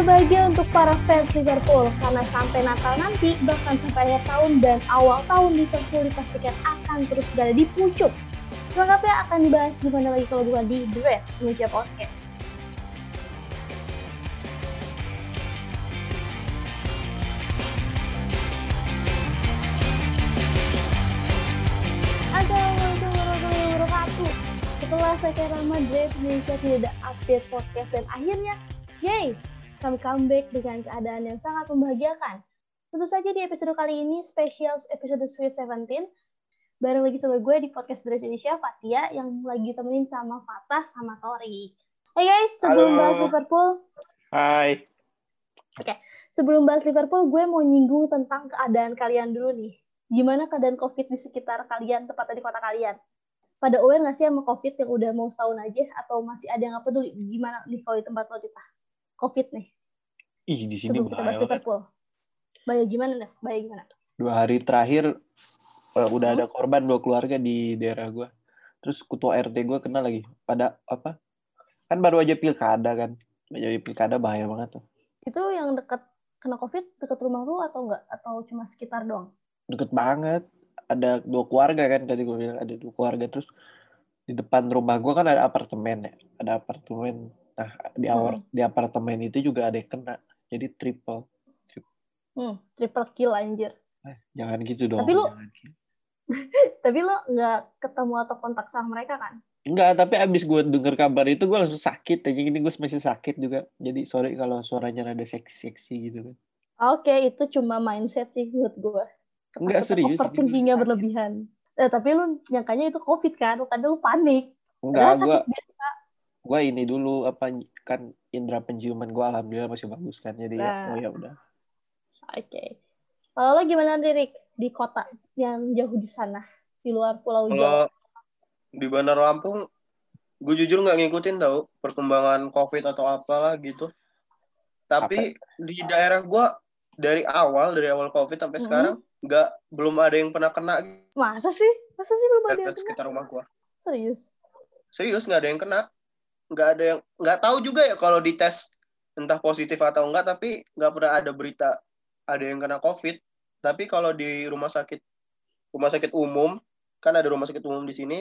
berbahagia untuk para fans Liverpool, karena sampai Natal nanti, bahkan sampai akhir tahun dan awal tahun, Liverpool dipastikan akan terus berada di pucuk. Selengkapnya akan dibahas di mana lagi kalau bukan di The Red Indonesia Podcast. Assalamualaikum warahmatullahi wabarakatuh. Setelah sekian lama The Red Indonesia tidak ada update podcast dan akhirnya, yay! Kami comeback dengan keadaan yang sangat membahagiakan. Tentu saja di episode kali ini, spesial episode Sweet 17, bareng lagi sama gue di podcast Dress Indonesia, Fatia, yang lagi temenin sama Fatah sama Tori. Hey guys, sebelum bahas Liverpool. Hai. Oke, sebelum bahas Liverpool, gue mau nyinggung tentang keadaan kalian dulu nih. Gimana keadaan COVID di sekitar kalian, tepatnya di kota kalian? Pada aware nggak sih sama COVID yang udah mau setahun aja, atau masih ada yang nggak peduli? Gimana nih kalau di tempat lo, Tita? COVID nih. Di sini sebelum kita bahas Liverpool. Bahaya gimana dah? Bahaya gimana? 2 hari terakhir udah ada korban 2 keluarga di daerah gue. Terus ketua RT gue kena lagi. Pada apa? Kan baru aja pilkada kan. Jadi pilkada bahaya banget tuh. Itu yang dekat kena COVID dekat rumah lu atau enggak? Atau cuma sekitar doang? Deket banget. Ada 2 keluarga kan, tadi gue bilang ada 2 keluarga. Terus di depan rumah gue kan ada apartemen ya. Ada apartemen. Nah, di apartemen itu juga ada yang kena. Jadi triple kill anjir. Jangan gitu dong. Tapi lu nggak ketemu atau kontak sama mereka kan? Enggak, tapi abis gue denger kabar itu gue langsung sakit. Jadi gue masih sakit juga. Jadi sorry kalau suaranya rada seksi-seksi gitu kan. Oke, itu cuma mindset sih menurut gue. Enggak serius. Overthinkingnya berlebihan. Tapi lu nyangkanya itu COVID kan? Kadang lu panik. Enggak, gue ini dulu kan indera penciuman gue alhamdulillah masih bagus kan. Jadi ya udah. Oke. Kalau lo gimana, Ririk? Di kota yang jauh di sana, di luar Pulau Jawa? Kalau di Bandar Lampung, gue jujur nggak ngikutin tau perkembangan COVID atau apalah gitu. Tapi di daerah gue dari awal COVID sampai sekarang belum ada yang pernah kena. Masa sih belum ada yang kena? Sekitar rumah gue. Serius nggak ada yang kena. Nggak tahu juga ya kalau dites entah positif atau enggak, tapi nggak pernah ada berita ada yang kena COVID. Tapi kalau di rumah sakit umum, kan ada rumah sakit umum di sini,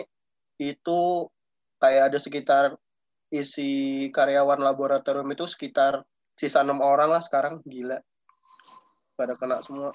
itu kayak ada sekitar isi karyawan laboratorium itu sekitar sisa 6 orang lah sekarang. Gila, pada kena semua.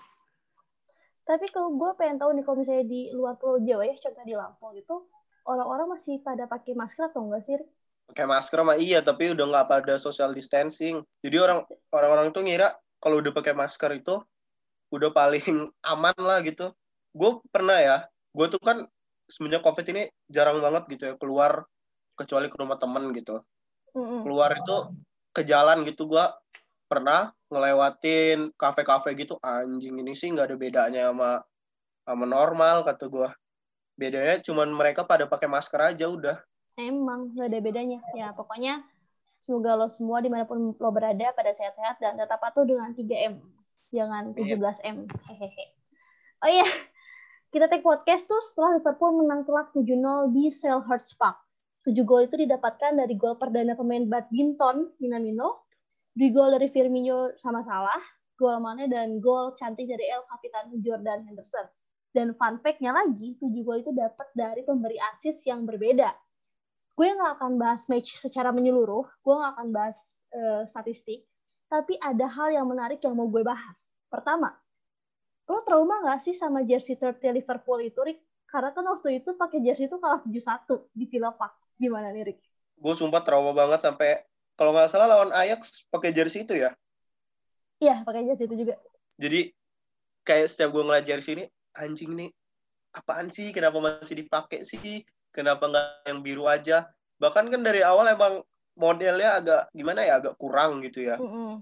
Tapi kalau gue pengen tahu nih, kalau misalnya di luar Pulau Jawa ya, contoh di Lampung itu, orang-orang masih pada pakai masker atau enggak sih? Pakai masker mah iya, tapi udah nggak pada social distancing. Jadi orang-orang tuh ngira kalau udah pakai masker itu udah paling aman lah gitu. Gue pernah ya, gue tuh kan semenjak COVID ini jarang banget gitu ya keluar, kecuali ke rumah temen gitu. Keluar itu ke jalan gitu, gue pernah ngelewatin kafe-kafe gitu. Anjing, ini sih nggak ada bedanya sama normal kata gue. Bedanya cuman mereka pada pakai masker aja udah. Emang nggak ada bedanya. Ya pokoknya semoga lo semua dimanapun lo berada pada sehat-sehat dan tetap patuh dengan 3M. Jangan 17M. Hehehe. Oh iya, kita take podcast tuh setelah Liverpool menang telak 7-0 di Selhurst Park. 7 gol itu didapatkan dari gol perdana pemain badminton Minamino, 2 gol dari Firmino sama Salah, gol Mane, dan gol cantik dari El Capitan Jordan Henderson. Dan fun fact-nya lagi, 7 gol itu dapat dari pemberi assist yang berbeda. Gue nggak akan bahas match secara menyeluruh, gue nggak akan bahas statistik, tapi ada hal yang menarik yang mau gue bahas. Pertama, lo trauma nggak sih sama jersey 30 Liverpool itu, Rick? Karena kan waktu itu pakai jersey itu kalah 7-1 di Villa Park. Gimana nih, Rick? Gue sumpah trauma banget sampai, kalau nggak salah lawan Ajax pakai jersey itu ya? Iya, pakai jersey itu juga. Jadi kayak setiap gue ngeliat jersey ini, anjing nih, apaan sih? Kenapa masih dipakai sih? Kenapa nggak yang biru aja? Bahkan kan dari awal emang modelnya agak gimana ya, agak kurang gitu ya.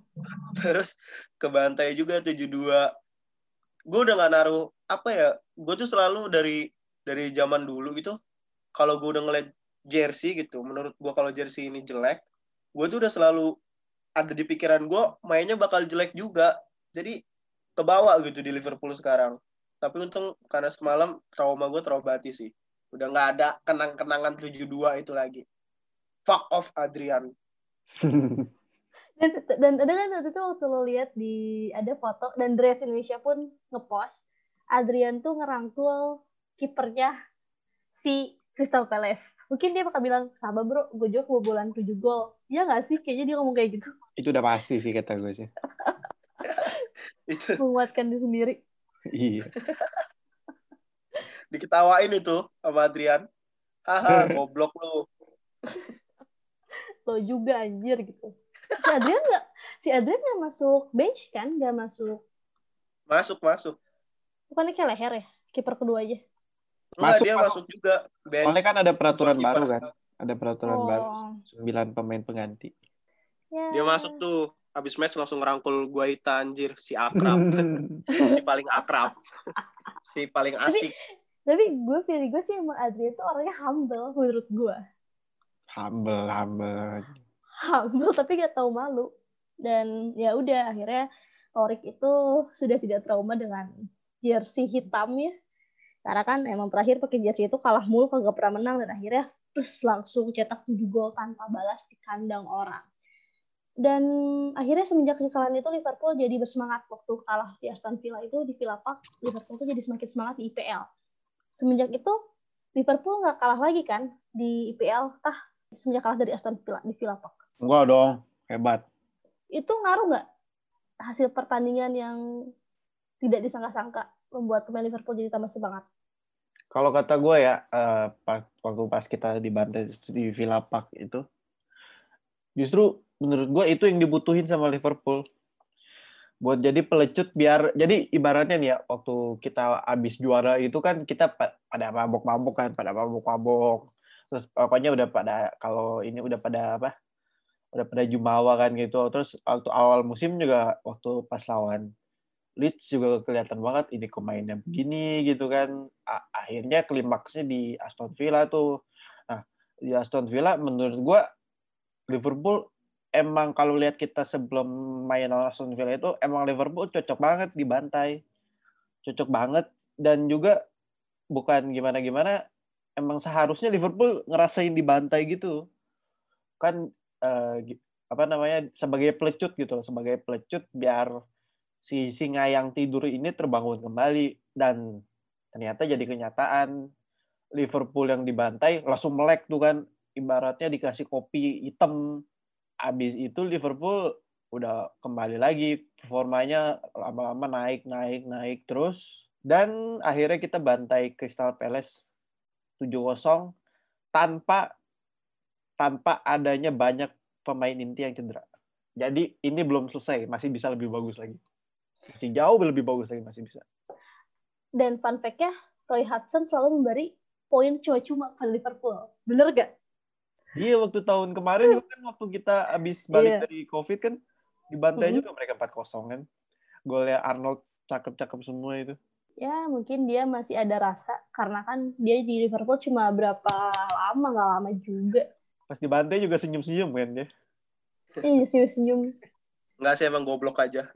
Terus kebantai juga 7-2. Gue udah nggak naruh apa ya. Gue tuh selalu dari zaman dulu gitu, kalau gue udah ngeliat jersey gitu, menurut gue kalau jersey ini jelek, gue tuh udah selalu ada di pikiran gue mainnya bakal jelek juga. Jadi kebawa gitu di Liverpool sekarang. Tapi untung karena semalam trauma gue terobati sih. Udah nggak ada kenang-kenangan 7-2 itu lagi. Fuck off Adrian. Dan ada kan waktu itu waktu lo lihat ada foto dan Dreads Indonesia pun ngepost Adrian tuh ngerangkul kipernya si Crystal Palace. Mungkin dia bakal bilang, sabar bro, gue juga kebobolan 7 gol. Iya nggak sih? Kayaknya dia ngomong kayak gitu. Itu udah pasti sih kata gue sih. Itu Menguatkan diri sendiri. Iya. diketawain itu sama Adrian. Haha, goblok lu. Lo juga anjir gitu. Si Adrian nggak masuk bench kan? Nggak masuk. Masuk. Bukannya kayak leher ya? Kiper kedua aja. Enggak, dia masuk juga bench. Soalnya kan ada peraturan Goalkeeper. baru kan. Ada peraturan baru. 9 pemain pengganti. Ya. Dia masuk tuh. Habis match langsung ngerangkul Guaita anjir. Si akrab. Si paling akrab. Si paling asik. Tapi feeling gue sih emang Adrian tuh orangnya humble menurut gue. Humble tapi gak tahu malu. Dan ya udah akhirnya Torik itu sudah tidak trauma dengan jersey hitam ya. Karena kan emang terakhir pakai jersey itu kalah mulu, kagak pernah menang, dan akhirnya terus langsung cetak 7 gol tanpa balas di kandang orang. Dan akhirnya semenjak kekalahan itu Liverpool jadi bersemangat. Waktu kalah di Aston Villa itu di Villa Park, Liverpool tuh jadi semakin semangat di IPL. Semenjak itu Liverpool nggak kalah lagi kan di IPL, semenjak kalah dari Aston Villa di Villa Park. Enggak dong, hebat. Itu ngaruh nggak hasil pertandingan yang tidak disangka-sangka membuat pemain Liverpool jadi tambah semangat? Kalau kata gue ya, waktu pas kita dibantai di Villa Park itu, justru menurut gue itu yang dibutuhin sama Liverpool. Buat jadi pelecut jadi ibaratnya nih ya, waktu kita abis juara itu kan kita pada mabok-mabok kan, terus pokoknya udah pada, kalau ini udah pada udah pada jumawa kan gitu. Terus waktu awal musim juga waktu pas lawan Leeds juga kelihatan banget ini pemainnya begini gitu kan. Akhirnya klimaksnya di Aston Villa tuh. Nah, di Aston Villa menurut gue Liverpool emang kalau lihat kita sebelum main lawan Aston Villa itu emang Liverpool cocok banget dibantai. Cocok banget, dan juga bukan gimana-gimana, emang seharusnya Liverpool ngerasain dibantai gitu. Kan sebagai pelecut gitu, sebagai pelecut biar si singa yang tidur ini terbangun kembali, dan ternyata jadi kenyataan. Liverpool yang dibantai langsung melek tuh kan, ibaratnya dikasih kopi hitam. Abis itu Liverpool udah kembali lagi, performanya lama-lama naik terus, dan akhirnya kita bantai Crystal Palace 7-0 tanpa adanya banyak pemain inti yang cedera. Jadi ini belum selesai, masih bisa lebih bagus lagi. Masih jauh lebih bagus lagi, masih bisa. Dan fun fact-nya, Roy Hodgson selalu memberi poin cuma ke Liverpool. Bener gak? Iya, waktu tahun kemarin juga kan, waktu kita habis balik dari COVID kan, dibantai juga mereka 4-0 kan. Golnya Arnold cakep-cakep semua itu. Ya, mungkin dia masih ada rasa, karena kan dia di Liverpool cuma berapa lama, nggak lama juga. Pas dibantai juga senyum-senyum kan dia. Iya, senyum-senyum. Nggak sih, emang goblok aja.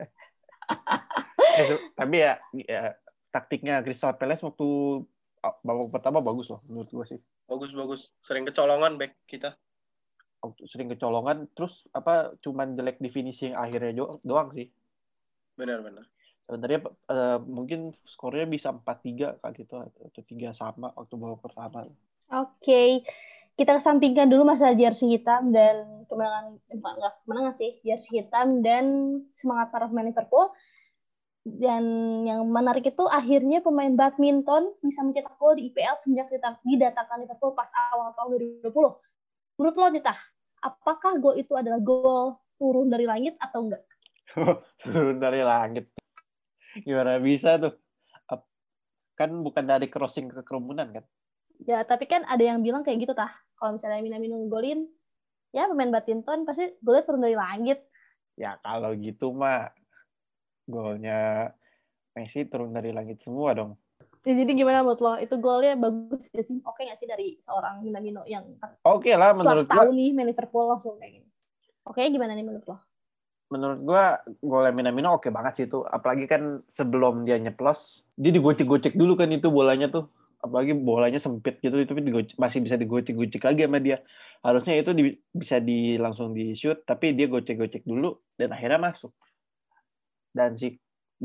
Tapi ya taktiknya Crystal Palace waktu babak pertama bagus loh menurut gue sih. Bagus. Sering kecolongan back kita. Sering kecolongan, terus cuman jelek di finishing akhirnya doang sih. Benar. Sebenarnya mungkin skornya bisa 4-3 kali gitu, atau 3 sama waktu babak pertama. Oke. Kita kesampingkan dulu masalah jersey hitam dan kemenangan sih, jersey hitam dan semangat para pemain Liverpool. Dan yang menarik itu akhirnya pemain badminton bisa mencetak gol di IPL sejak didatangkan Liverpool pas awal tahun 2020. Menurut lo, Dita, apakah gol itu adalah gol turun dari langit atau enggak? Turun dari langit. Gimana bisa tuh? Kan bukan dari crossing ke kerumunan kan? Ya, tapi kan ada yang bilang kayak gitu, kalau misalnya Minamino ngegolin, ya pemain badminton pasti golnya turun dari langit. Ya kalau gitu mah golnya Messi turun dari langit semua dong. Ya, jadi gimana menurut lo? Itu golnya bagus gak sih? Oke nggak sih dari seorang Minamino yang oke lah menurut gue. Tahun nih main Liverpool langsung kayak gini. Oke, gimana nih menurut lo? Menurut gue golnya Minamino oke banget sih itu. Apalagi kan sebelum dia nyeplos, dia digocek-gocek dulu kan itu bolanya tuh. Apalagi bolanya sempit gitu, itu masih bisa digocek-gocek lagi sama dia. Harusnya itu bisa langsung di shoot, tapi dia gocek-gocek dulu dan akhirnya masuk. Dan si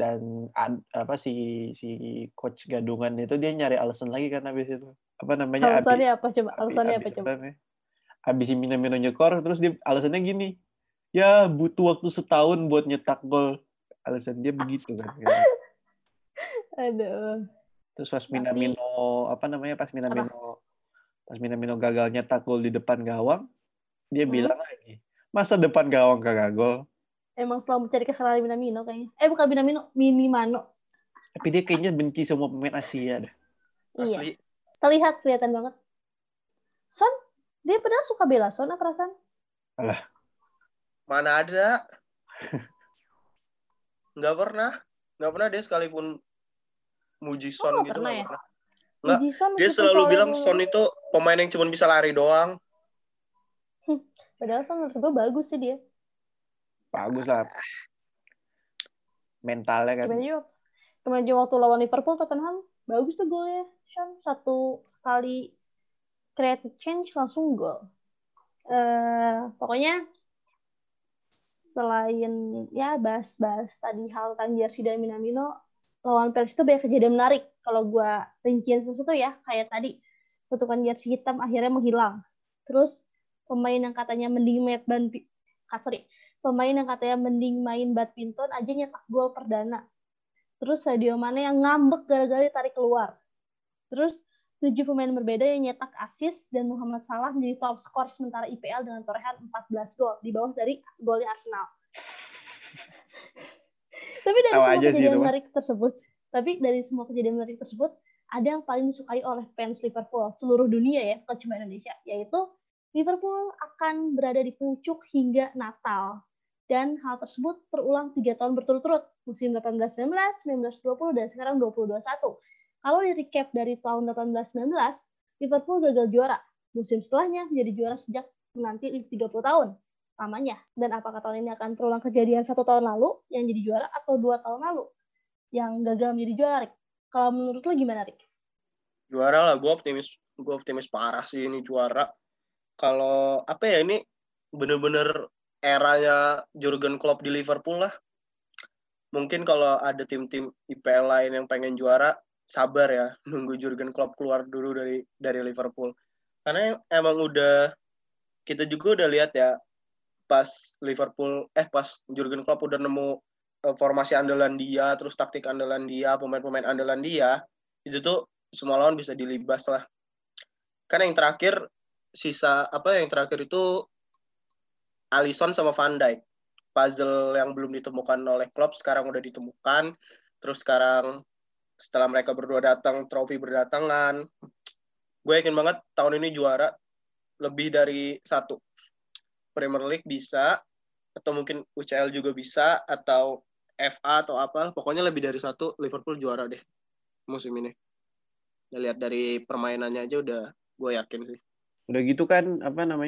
coach gadungan itu dia nyari alasan lagi kan habis itu. Apa namanya? Alasannya apa coba? Alasannya apa coba? Habis Minamino nyekor, terus dia alasannya gini. Ya butuh waktu setahun buat nyetak gol. Alasan dia begitu kan. Aduh. Terus pas Minamino gagal nyetak gol di depan gawang, dia bilang lagi, masa depan gawang kagak gol? Emang selalu mencari kesalahan Minamino kayaknya. Bukan Minamino, Minimano. Tapi dia kayaknya benci semua pemain Asia dah. Asli. Iya. Terlihat kelihatan banget. Son, dia padahal suka bela Son apa perasaan? Alah. Mana ada? Nggak pernah dia sekalipun muji Son gitu. Pernah nggak ya? pernah. Nggak. Son, Dia selalu bilang Son itu pemain yang cuma bisa lari doang. Padahal Son menurut gue bagus sih dia. Bagus lah. Mentalnya kan. Kemarin juga waktu lawan Liverpool, Tottenham, bagus tuh golnya. Son, satu kali creative change langsung gol. Pokoknya selain ya bahas tadi hal tentang jersey dan Minamino, lawan Pers itu banyak kejadian menarik. Kalau gue rincian sesuatu ya, kayak tadi kutukan jersey hitam akhirnya menghilang. Terus pemain yang katanya mending main badminton aja nyetak gol perdana. Terus Sadio Mane yang ngambek gara-gara ditarik keluar. Terus 7 pemain berbeda yang nyetak assist dan Muhammad Salah menjadi top skor sementara IPL dengan torehan 14 gol di bawah dari golnya Arsenal. Tapi dari semua kejadian menarik tersebut, ada yang paling disukai oleh fans Liverpool seluruh dunia ya, bukan cuma Indonesia, yaitu Liverpool akan berada di puncak hingga Natal. Dan hal tersebut terulang 3 tahun berturut-turut, musim 18-19, 19-20, dan sekarang 20-21. Kalau di-recap dari tahun 18-19, Liverpool gagal juara. Musim setelahnya menjadi juara sejak menanti 30 tahun lamanya. Dan apakah tahun ini akan terulang kejadian 1 tahun lalu yang jadi juara atau 2 tahun lalu yang gagal menjadi juara, Rick? Kalau menurut lo gimana, Rick? Juara lah, gue optimis parah sih ini juara. Kalau ini bener-bener eranya Jurgen Klopp di Liverpool lah. Mungkin kalau ada tim-tim IPL lain yang pengen juara, sabar ya, nunggu Jurgen Klopp keluar dulu dari Liverpool. Karena emang kita juga udah lihat ya, pas Jurgen Klopp udah nemu formasi andalan dia, terus taktik andalan dia, pemain-pemain andalan dia, itu tuh semua lawan bisa dilibas lah. Karena yang terakhir itu Alisson sama Van Dijk. Puzzle yang belum ditemukan oleh Klopp sekarang udah ditemukan. Terus sekarang setelah mereka berdua datang, trofi berdatangan. Gue yakin banget tahun ini juara lebih dari 1. Premier League bisa, atau mungkin UCL juga bisa, atau FA atau apa. Pokoknya lebih dari 1 Liverpool juara deh musim ini. Lihat dari permainannya aja udah gue yakin sih. Udah gitu kan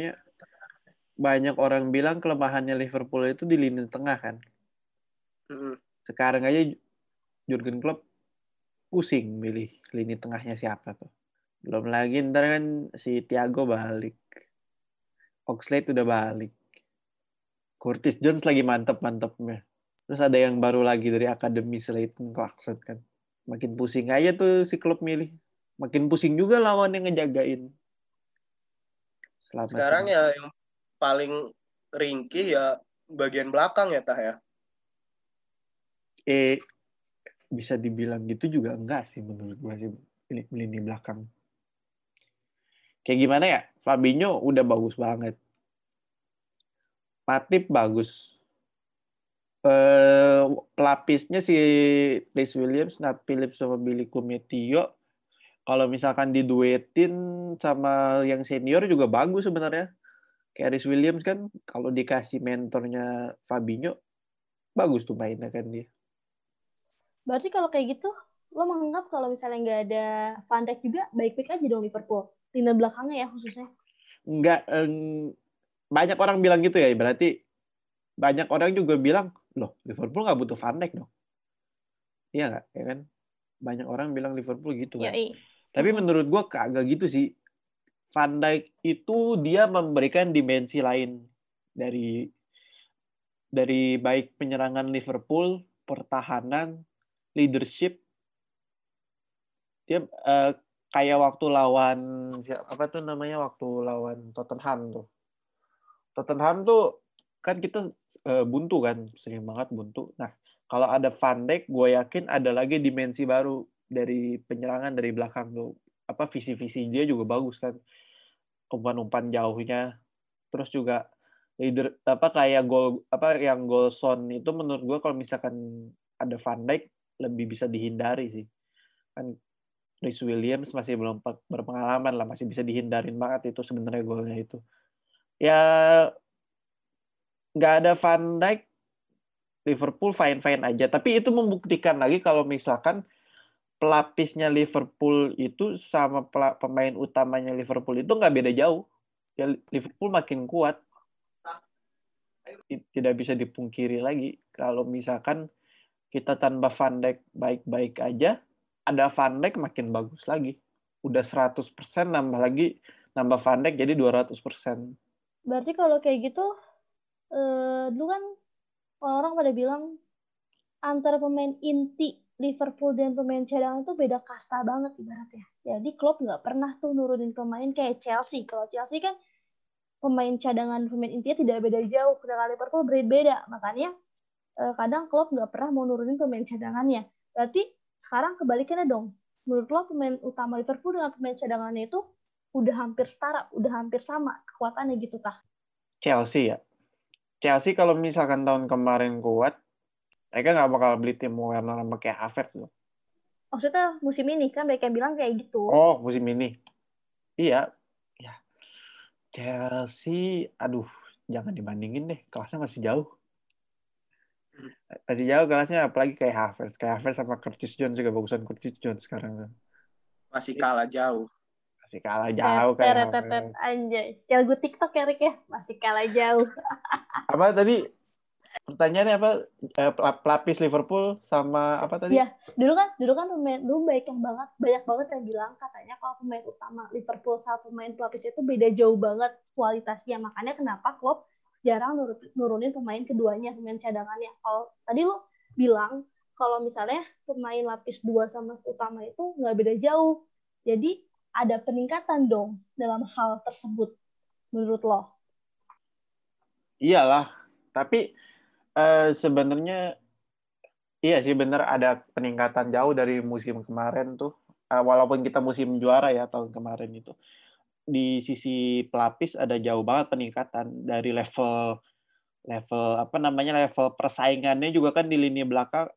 banyak orang bilang kelemahannya Liverpool itu di lini tengah kan. Sekarang aja Jurgen Klopp pusing milih lini tengahnya siapa tuh. Belum lagi ntar kan si Thiago balik. Oxlade udah balik. Curtis Jones lagi mantep-mantepnya. Terus ada yang baru lagi dari akademi Clayton Clarkson kan. Makin pusing aja tuh si Klopp milih. Makin pusing juga lawan yang ngejagain. Sekarang ya yang paling ringkih ya bagian belakang ya Tah ya. Bisa dibilang gitu juga enggak sih menurut gue sih lini belakang. Kayak gimana ya? Fabinho udah bagus banget. Matip bagus. Pelapisnya si Rhys Williams, Nat Phillips sama Billy Koumetio. Kalau misalkan diduetin sama yang senior juga bagus sebenarnya. Kayak Rhys Williams kan kalau dikasih mentornya Fabinho bagus tuh mainnya kan dia. Berarti kalau kayak gitu, lo menganggap kalau misalnya nggak ada Van Dijk juga baik-baik aja dong Liverpool. Lini belakangnya ya khususnya. Enggak, banyak orang bilang gitu ya. Berarti banyak orang juga bilang, loh Liverpool nggak butuh Van Dijk dong. Iya nggak? Ya kan? Banyak orang bilang Liverpool gitu kan. Tapi menurut gue kagak gitu sih. Van Dijk itu dia memberikan dimensi lain dari baik penyerangan Liverpool, pertahanan, leadership. Dia kayak waktu lawan waktu lawan Tottenham tuh. Tottenham tuh kan kita buntu kan, sering banget buntu. Nah, kalau ada Van Dijk, gue yakin ada lagi dimensi baru dari penyerangan dari belakang tuh. Visi-visi dia juga bagus kan. Umpan-umpan jauhnya. Terus juga leader kayak gol Son itu menurut gue kalau misalkan ada Van Dijk lebih bisa dihindari sih. Kan Rhys Williams masih belum berpengalaman lah, masih bisa dihindarin banget itu sebenarnya golnya itu. Ya nggak ada Van Dijk, Liverpool fine-fine aja. Tapi itu membuktikan lagi kalau misalkan pelapisnya Liverpool itu sama pemain utamanya Liverpool itu nggak beda jauh. Ya Liverpool makin kuat. Tidak bisa dipungkiri lagi. Kalau misalkan kita tanpa Van Dijk baik-baik aja, ada Van Dijk makin bagus lagi. Udah 100% nambah Van Dijk jadi 200%. Berarti kalau kayak gitu, dulu kan orang pada bilang antara pemain inti Liverpool dan pemain cadangan itu beda kasta banget ibaratnya. Jadi Klopp nggak pernah tuh nurunin pemain kayak Chelsea. Kalau Chelsea kan pemain cadangan pemain intinya tidak beda jauh. Dengan Liverpool beda. Makanya kadang Klopp nggak pernah mau nurunin pemain cadangannya. Berarti sekarang kebalikannya dong. Menurut lo pemain utama Liverpool dengan pemain cadangannya itu udah hampir setara, udah hampir sama kekuatannya gitu kah? Chelsea ya. Chelsea kalau misalkan tahun kemarin kuat, mereka nggak bakal beli tim Werner sama kayak Havertz loh. Maksudnya musim ini kan mereka bilang kayak gitu. Oh, musim ini. Iya. Ya. Chelsea, aduh, jangan dibandingin deh. Kelasnya masih jauh. Masih jauh kelasnya, apalagi kayak Havertz. Kayak Havertz sama Curtis Jones juga bagusan Curtis Jones sekarang. Masih kalah jauh. Masih kalah jauh kayak Havertz. Anjay. Yang gue TikTok ya, Rick ya. Masih kalah jauh. Apa tadi? Pertanyaannya apa? Pelapis Liverpool sama apa tadi? Ya, dulu kan pemain dulu banyak banget yang bilang katanya kalau pemain utama Liverpool sama pemain pelapis itu beda jauh banget kualitasnya. Makanya kenapa Klopp jarang nurunin pemain keduanya, pemain cadangannya. Kalau tadi lu bilang kalau misalnya pemain lapis 2 sama utama itu nggak beda jauh. Jadi ada peningkatan dong dalam hal tersebut menurut lo. Iyalah, tapi sebenarnya iya sih benar ada peningkatan jauh dari musim kemarin tuh. Walaupun kita musim juara ya tahun kemarin itu. Di sisi pelapis ada jauh banget peningkatan dari level persaingannya juga kan di lini belakang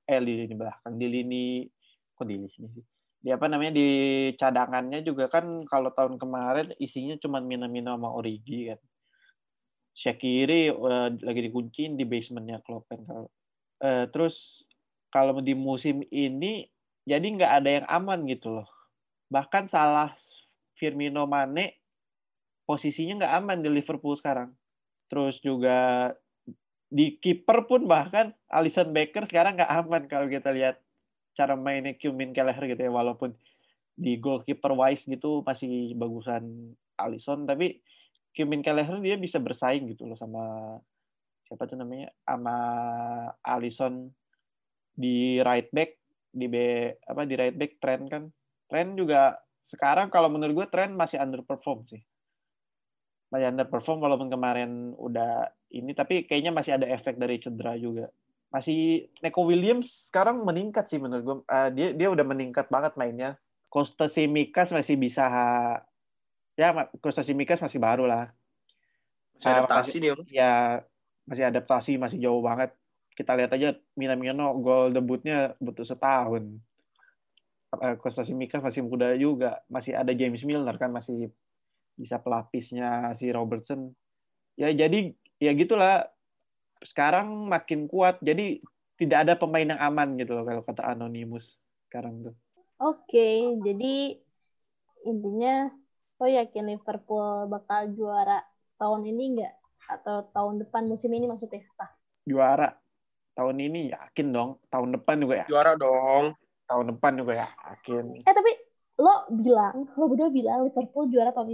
di cadangannya juga kan kalau tahun kemarin isinya cuma Minamino sama Origi kan. Shaqiri lagi dikunciin di basementnya Klopp kan. Terus kalau di musim ini jadi nggak ada yang aman gitu loh. Bahkan salah Firmino Mane posisinya nggak aman di Liverpool sekarang. Terus juga di kiper pun bahkan Alisson Becker sekarang nggak aman kalau kita lihat cara mainnya Kevin Kelleher gitu ya. Walaupun di goalkeeper wise gitu masih bagusan Alisson, tapi Kevin Kelleher dia bisa bersaing gitu loh sama siapa tuh namanya, sama Alisson di right back di right back Trent juga sekarang kalau menurut gue Trent masih underperform sih. Masih underperform walaupun kemarin udah ini, tapi kayaknya masih ada efek dari cedera juga. Masih Neco Williams sekarang meningkat sih menurut gue. Dia udah meningkat banget mainnya. Kostas Tsimikas masih bisa, ya Kostas Tsimikas masih baru lah. Masih adaptasi dia. Ya masih adaptasi, masih jauh banget. Kita lihat aja Minamino gol debutnya butuh setahun. Kostas Tsimikas masih muda juga. Masih ada James Milner kan masih bisa pelapisnya si Robertson. Ya jadi ya gitulah. Sekarang makin kuat. Jadi tidak ada pemain yang aman gitu loh kalau kata Anonymous sekarang tuh. Oke, jadi intinya lo yakin Liverpool bakal juara tahun ini nggak? Atau tahun depan musim ini maksudnya? Juara tahun ini yakin dong. Tahun depan juga ya. Juara dong. Tahun depan juga yakin. Tapi lo berdua bilang Liverpool juara tahun ini.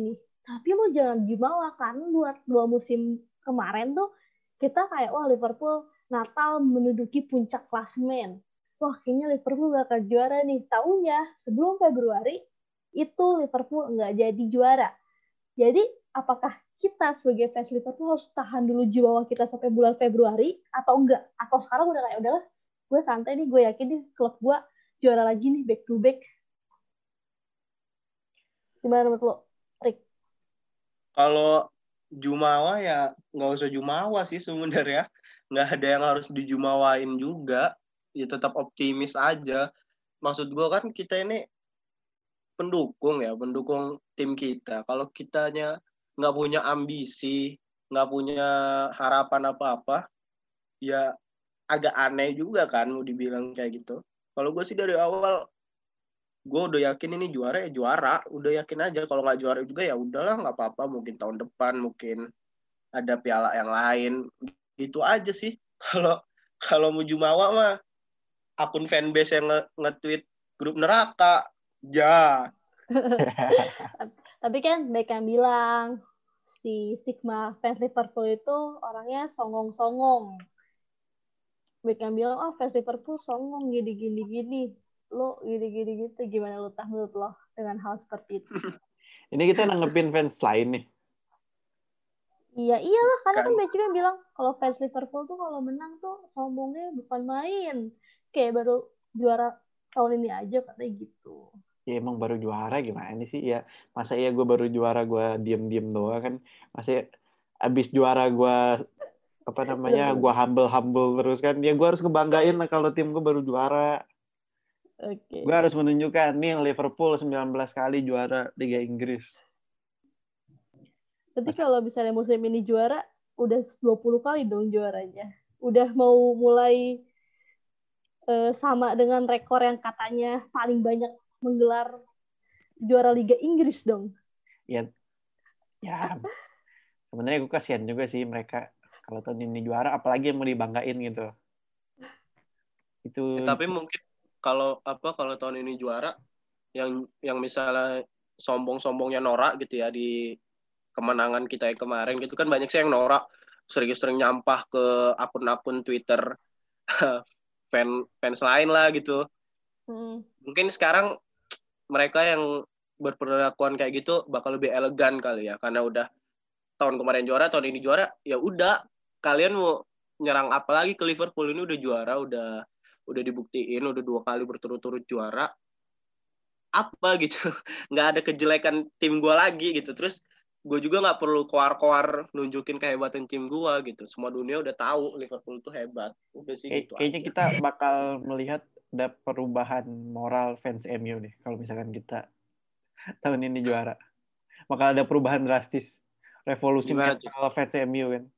Tapi lo jangan jumawa, kan buat 2 musim kemarin tuh kita kayak, wah Liverpool Natal menduduki puncak klasemen. Wah kayaknya Liverpool bakal juara nih. Taunya sebelum Februari itu Liverpool nggak jadi juara. Jadi apakah kita sebagai fans Liverpool harus tahan dulu juara kita sampai bulan Februari atau enggak? Atau sekarang udah kayak udahlah, gue santai nih, gue yakin nih klub gue juara lagi nih back to back. Gimana menurut lo, Rick? Kalau jumawa ya nggak usah jumawa sih sebenarnya. Nggak ada yang harus dijumawain juga. Ya tetap optimis aja. Maksud gue kan kita ini pendukung tim kita. Kalau kitanya nggak punya ambisi, nggak punya harapan apa-apa, ya agak aneh juga kan mau dibilang kayak gitu. Kalau gue sih dari awal gue udah yakin ini juara ya juara, udah yakin aja. Kalau nggak juara juga ya udahlah, nggak apa-apa, mungkin tahun depan mungkin ada piala yang lain, gitu aja sih. Kalau kalau mau jumawa mah akun fanbase yang nge-tweet grup neraka ya. Tapi kan Beckham bilang si stigma fans Liverpool itu orangnya songong-songong. Beckham bilang, oh fans Liverpool songong gini-gini. Lo gini-gini gitu. Gimana lo menurut lo dengan hal seperti itu? Ini kita nanggepin fans lain nih. Iya, iyalah. Karena kan Beckham bilang, kalau fans Liverpool tuh kalau menang tuh sombongnya bukan main. Kayak baru juara tahun ini aja katanya gitu. Ya emang baru juara gimana sih? Ya masa iya gue baru juara gue diem-diem doang kan? Masa abis juara gue apa namanya gue humble terus kan? Ya gue harus ngebanggain lah kalau tim gue baru juara. Oke. Gue harus menunjukkan nih Liverpool 19 kali juara Liga Inggris. Berarti kalau misalnya musim ini juara, udah 20 kali dong juaranya. Udah mau mulai sama dengan rekor yang katanya paling banyak menggelar juara Liga Inggris dong. Ya sebenarnya gue kasihan juga sih mereka kalau tahun ini juara, apalagi yang mau dibanggain gitu. Itu. Tapi mungkin kalau tahun ini juara, yang misalnya sombong-sombongnya norak gitu ya di kemenangan kita yang kemarin gitu kan, banyak sih yang norak, sering-sering nyampah ke akun-akun Twitter fans lain lah gitu. Mungkin sekarang mereka yang berperlakuan kayak gitu bakal lebih elegan kali ya, karena udah tahun kemarin juara, tahun ini juara, ya udah, kalian mau nyerang apa lagi ke Liverpool? Ini udah juara, udah dibuktiin, udah 2 kali berturut-turut juara, apa gitu. Nggak ada kejelekan tim gue lagi gitu. Terus gue juga nggak perlu koar-koar nunjukin kehebatan tim gue gitu. Semua dunia udah tahu Liverpool tuh hebat. Udah sih gitu Kayaknya aja. kita bakal melihat ada perubahan moral fans MU nih kalau misalkan kita tahun ini juara. Bakal ada perubahan drastis. Revolusi Gimana tuh? mental fans MU kan.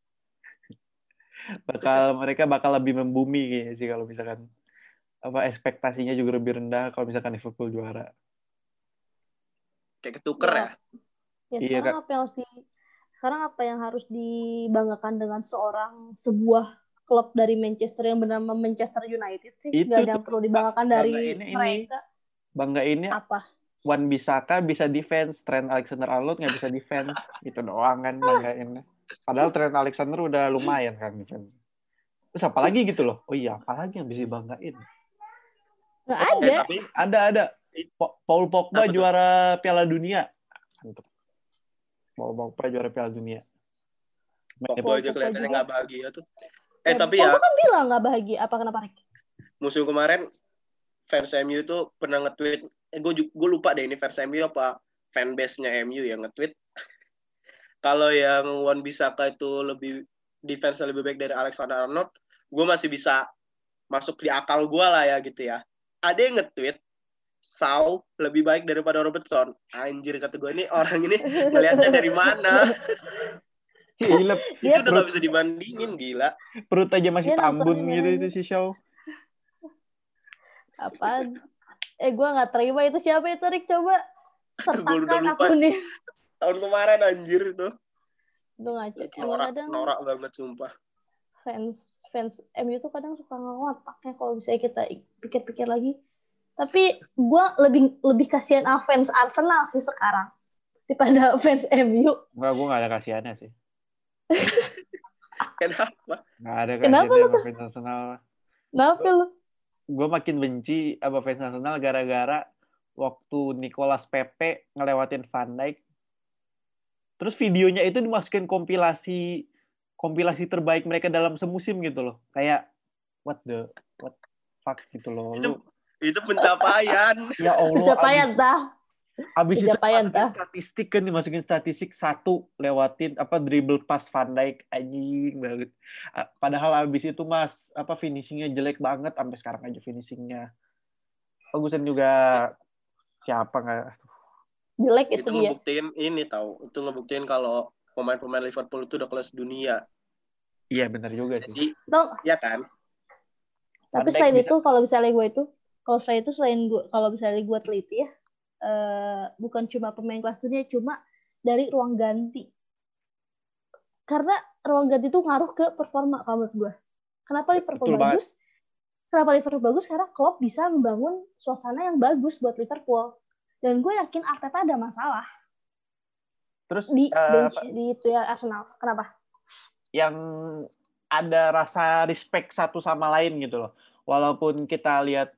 Mereka bakal lebih membumi kayaknya sih kalau misalkan ekspektasinya juga lebih rendah kalau misalkan Liverpool juara. Kayak ketuker ya? Ya Iya, sekarang apa yang harus dibanggakan dengan sebuah klub dari Manchester yang bernama Manchester United sih? Itu Gak ada yang perlu dibanggakan dari mereka. Bangga ini Apa? Wan-Bissaka bisa defense, Trent Alexander-Arnold nggak bisa defense, gitu doang kan banggainnya. Padahal Trent Alexander udah lumayan kan defense. Terus apa lagi gitu loh? Oh iya, apa lagi yang bisa dibanggain? Nggak ada. Tapi Ada. Paul Pogba apa tuh? juara Piala Dunia. Mantap. Paul Pogba juara Piala Dunia. Pogba aja kelihatannya nggak bahagia tuh. Tapi Pogba ya, kan bilang nggak bahagia. Apa kenapa, Rick? musim kemarin fans MU tuh pernah nge-tweet, gue lupa deh ini fans MU apa fanbase-nya MU yang nge-tweet, kalau yang Wan-Bissaka itu lebih defense lebih baik dari Alexander-Arnold, gue masih bisa masuk di akal gue lah ya gitu ya. Ada yang nge-tweet Shaw lebih baik daripada Robertson. Anjir, kata gue, ini orang ini ngelihatnya dari mana? Gila. Itu udah gak bisa dibandingin, gila. Perut aja masih tambun gitu itu si Shaw. Apaan? Gue nggak terima itu. Siapa itu, Rick? Coba Gue udah sertakan lupa. akunnya. Tahun kemarin anjir itu. Itu ngaco. Emang kadang norak banget sumpah. Fans MU tuh kadang suka ngotaknya kalau misalnya kita pikir-pikir lagi. Tapi gue lebih kasihan fans Arsenal sih sekarang. daripada fans MU. Enggak, gue nggak ada kasihannya sih. Kenapa? Nggak ada Kenapa kasihannya lu sama fans Arsenal. Kenapa lu? Gue makin benci sama fans Arsenal gara-gara waktu Nicolas Pepe ngelewatin Van Dijk. Terus videonya itu dimasukin kompilasi terbaik mereka dalam semusim gitu loh. Kayak what fuck gitu loh. Itu pencapaian. Ya Allah, Pencapaian abis itu Pencapaian dimasukin statistik 1 lewatin dribble pas Van Dijk, anjing banget. Padahal abis itu finishingnya jelek banget, sampai sekarang aja finishingnya. Bagusan juga siapa nggak jelek itu dia. ngebuktiin kalau pemain-pemain Liverpool itu udah kelas dunia. Iya benar juga sih. Iya kan. Tapi selain itu kalau misalnya gue teliti ya, bukan cuma pemain kelas dunia, cuma dari ruang ganti. Karena ruang ganti itu ngaruh ke performa kalau menurut gue. Kenapa Liverpool bagus? Kenapa Liverpool bagus? Karena Klopp bisa membangun suasana yang bagus buat Liverpool. Dan gue yakin Arteta ada masalah. Terus di bench di itu ya Arsenal. Kenapa? Yang ada rasa respect satu sama lain gitu loh. Walaupun kita lihat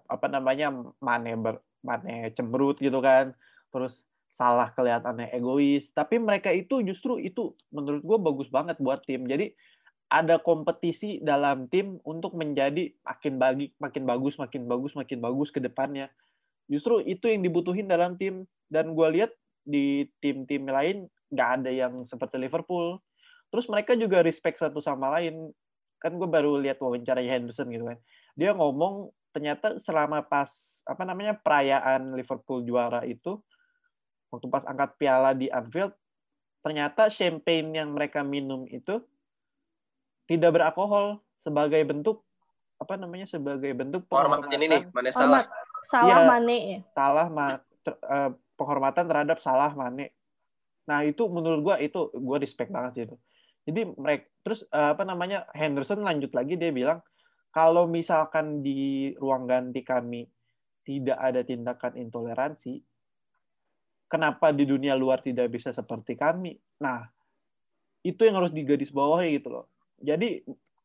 Mane cemberut gitu kan, terus Salah kelihatannya egois, tapi mereka itu justru itu menurut gue bagus banget buat tim. Jadi ada kompetisi dalam tim untuk menjadi makin bagus ke depannya. Justru itu yang dibutuhin dalam tim. Dan gue lihat di tim-tim lain nggak ada yang seperti Liverpool. Terus mereka juga respect satu sama lain. Kan gue baru lihat wawancaranya Henderson gitu kan. Dia ngomong ternyata selama pas perayaan Liverpool juara itu, waktu pas angkat piala di Anfield, ternyata champagne yang mereka minum itu tidak beralkohol sebagai bentuk penghormatan ini nih, Mane Salah. Mane. Penghormatan terhadap Salah Mane. Nah, itu menurut gue respect banget sih itu. Jadi mereka terus Henderson lanjut lagi, dia bilang kalau misalkan di ruang ganti kami tidak ada tindakan intoleransi, kenapa di dunia luar tidak bisa seperti kami? Nah, itu yang harus digarisbawahi gitu loh. Jadi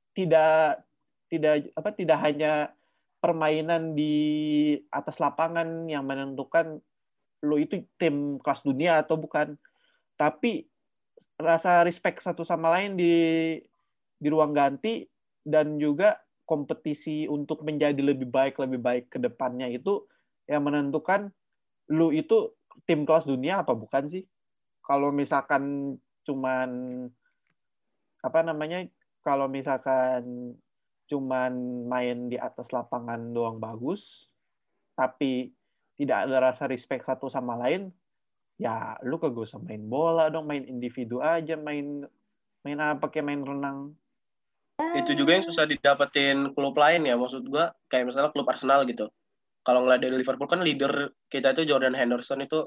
tidak hanya permainan di atas lapangan yang menentukan lo itu tim kelas dunia atau bukan, tapi rasa respect satu sama lain di ruang ganti dan juga kompetisi untuk menjadi lebih baik ke depannya itu yang menentukan lo itu tim kelas dunia apa bukan sih. Kalau misalkan cuman main di atas lapangan doang bagus, tapi tidak ada rasa respect satu sama lain, ya lu kagak usah main bola dong, main individu aja, main apa kayak main renang. Itu juga yang susah didapetin klub lain ya, maksud gua kayak misalnya klub Arsenal gitu. Kalau ngeliat dari Liverpool kan leader kita itu Jordan Henderson itu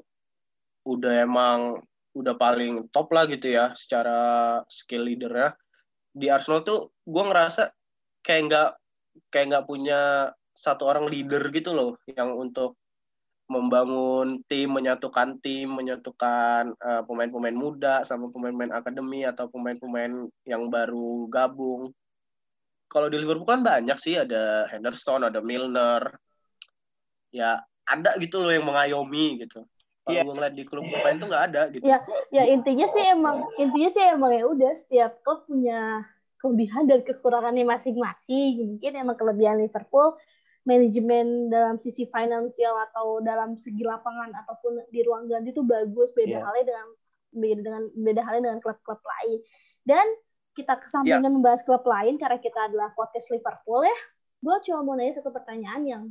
udah paling top lah gitu ya secara skill leadernya. Di Arsenal tuh gue ngerasa kayak nggak punya satu orang leader gitu loh yang untuk membangun tim, menyatukan pemain-pemain muda sama pemain-pemain akademi atau pemain-pemain yang baru gabung. Kalau di Liverpool kan banyak sih, ada Henderson, ada Milner, ya ada gitu loh yang mengayomi gitu. Kalau gue ngeliat di klub lain tuh nggak ada gitu. Ya intinya sih emang ya udah setiap klub punya kelebihan dan kekurangannya masing-masing. Mungkin emang kelebihan Liverpool manajemen dalam sisi finansial atau dalam segi lapangan ataupun di ruang ganti itu bagus, beda halnya dengan klub-klub lain. Dan kita kesampingkan membahas klub lain karena kita adalah podcast Liverpool ya. Gue cuma mau nanya satu pertanyaan yang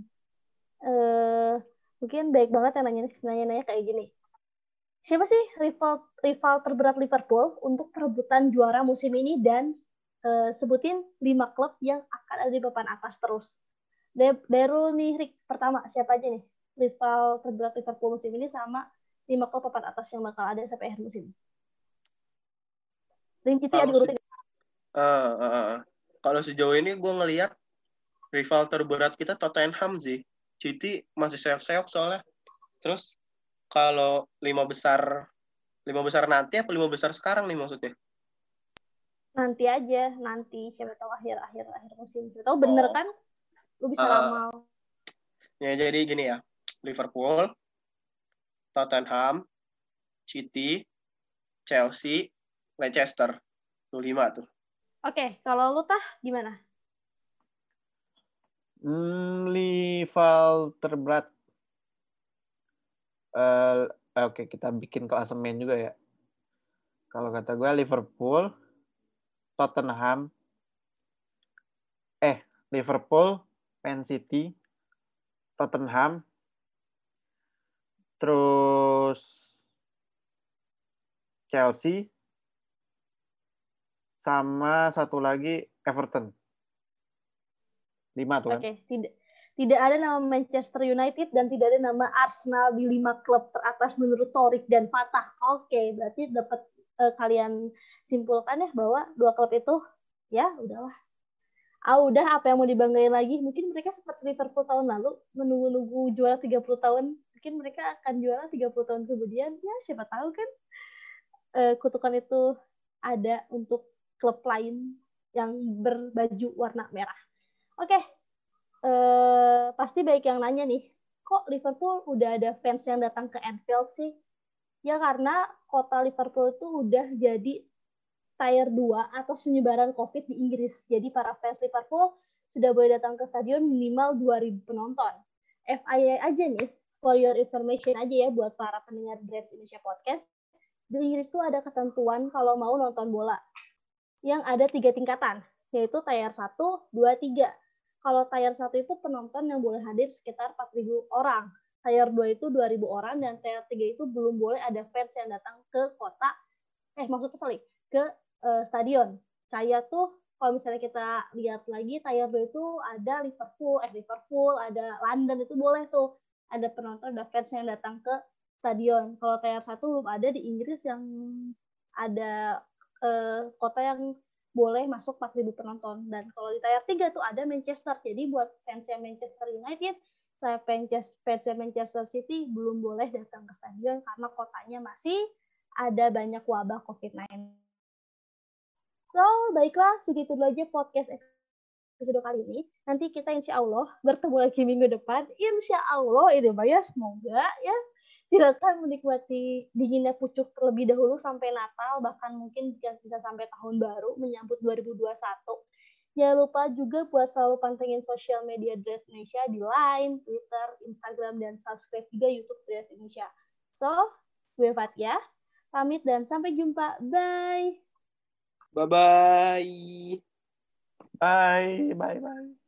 mungkin baik banget yang nanya kayak gini. Siapa sih rival terberat Liverpool untuk perebutan juara musim ini, dan sebutin 5 klub yang akan ada di papan atas terus. Daru nih, Rick, pertama siapa aja nih rival terberat Liverpool musim ini sama 5 klub papan atas yang bakal ada sampai akhir musim. Rim City ada urutin. Kalau sejauh ini gue ngelihat rival terberat kita Tottenham sih. City masih seok-seok soalnya. Terus kalau 5 besar 5 besar nanti apa 5 besar sekarang nih maksudnya? Nanti aja, nanti siapa tahu akhir musim. Siapa tahu bener kan? Lu bisa ramal. Ya jadi gini ya. Liverpool, Tottenham, City, Chelsea, Leicester. Tuh 5 tuh. Oke, kalau lu Tah gimana? Rival terberat. Oke, kita bikin klasemen juga ya. Kalau kata gue Liverpool, Liverpool, Man City, Tottenham, terus Chelsea, sama satu lagi Everton. 5 tuh kan? Oke, tidak ada nama Manchester United dan tidak ada nama Arsenal di 5 klub teratas menurut Torik dan Fatah. Oke, berarti dapat kalian simpulkan ya bahwa 2 klub itu ya udahlah. Udah apa yang mau dibanggain lagi? Mungkin mereka seperti Liverpool tahun lalu menunggu-nunggu juara 30 tahun. Mungkin mereka akan juara 30 tahun kemudian. Ya siapa tahu kan kutukan itu ada untuk klub lain yang berbaju warna merah. Oke. Pasti baik yang nanya nih, kok Liverpool udah ada fans yang datang ke Anfield sih? Ya karena kota Liverpool itu udah jadi tier 2 atas penyebaran COVID di Inggris. Jadi para fans Liverpool sudah boleh datang ke stadion minimal 2.000 penonton. FYI aja nih, for your information aja ya buat para pendengar Dreads Indonesia Podcast. Di Inggris tuh ada ketentuan kalau mau nonton bola yang ada 3 tingkatan, yaitu tier 1, 2, 3. Kalau tier 1 itu penonton yang boleh hadir sekitar 4.000 orang. Tier 2 itu 2.000 orang, dan tier 3 itu belum boleh ada fans yang datang ke kota, ke stadion. Kayak tuh, kalau misalnya kita lihat lagi, tier 2 itu ada Liverpool, ada London, itu boleh tuh. Ada penonton, ada fans yang datang ke stadion. Kalau tier 1 belum ada di Inggris yang ada kota yang boleh masuk 4.000 penonton. Dan kalau di tier 3 tuh ada Manchester. Jadi buat fansnya Manchester United, fansnya Manchester City belum boleh datang ke stadion karena kotanya masih ada banyak wabah COVID-19. So, baiklah, segitu dulu aja podcast episode kali ini. Nanti kita insya Allah bertemu lagi minggu depan. Insya Allah, ini ya, semoga ya. Silakan menikmati dinginnya pucuk terlebih dahulu sampai Natal, bahkan mungkin bisa sampai tahun baru menyambut 2021. Jangan lupa juga buat selalu pantengin sosial media Dreads Indonesia di Line, Twitter, Instagram, dan subscribe juga YouTube Dreads Indonesia. So, gue Fatia, pamit dan sampai jumpa. Bye! Bye-bye! Bye.